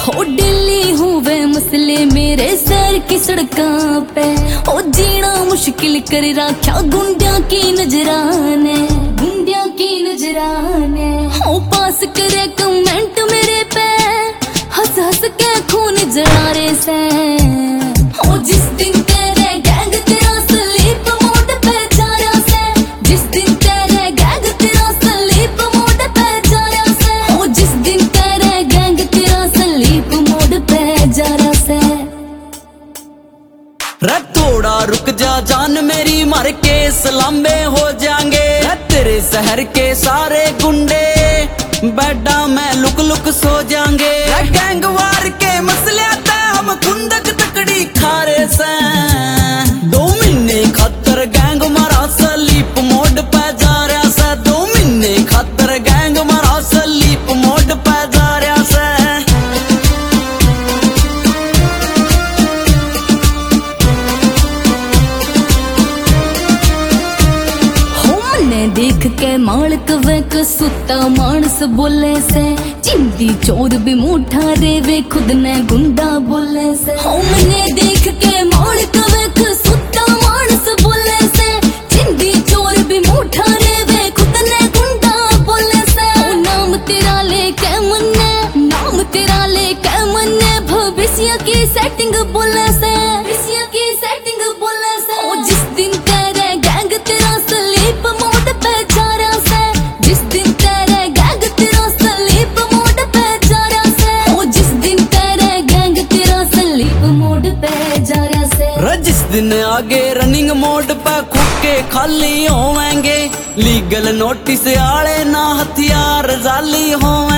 हो दिल्ली हुए मसले मेरे सर की सड़कों पे, ओ जीना मुश्किल कर रखा गुंडिया की नजराने, गुंडिया की नजराने। हो पास करे कमेंट मेरे पे, हंस हंस के खून जला रे से। हो जिस दिन तेरे गैंग तेरा स्लीप मोड पे जा रहा से, जिस दिन तेरे गैंग तेरा स्लीप मोड पे जा रहा से, हो जिस दिन तेरे गैंग तेरा स्लीप मोड पे जा रहा से। रे थोड़ा रुक जा जान मेरी, मर के सलामे हो जाएंगे। तेरे शहर के सारे गुंडे बेडा में लुक लुक सो जाएंगे। गैंग वार के मसले ते हम खुंदक तकड़ी खारे से। 2 महीने खातर गैंग मारा स्लीप मोड पे जा रहा से, 2 महीने खातर गैंग मारा स्लीप मोड पे जा रहा से। देख के मालक वेक सुता मानस बोले से, चिंदी चोर भी मुठा रेवे खुद ने गुंडा बोले से। हो मैंने देख के मालक वेक सुता मानस बोले से, चिंदी चोर भी मुठा रेवे खुद ने गुंडा बोले से। हो नाम तेरा लेके मन्ने, नाम तेरा लेके मन्ने भविष्य की सेटिंग बोले से, भविष्य की सेटिंग बोले से। हो जिस दिन तेरे गैंग तेरा स्लीप मोड पे जा रहा से, जिस दिन तेरे गैंग तेरा स्लीप मोड पे जा रहा से, हो जिस दिन तेरे गैंग तेरा स्लीप मोड पे जा रहा से। जिस दिन आगे रनिंग मोड पे खुक्के खाली होवेंगे, लीगल नोटिस आले ना हथियार जाली होवेंगे।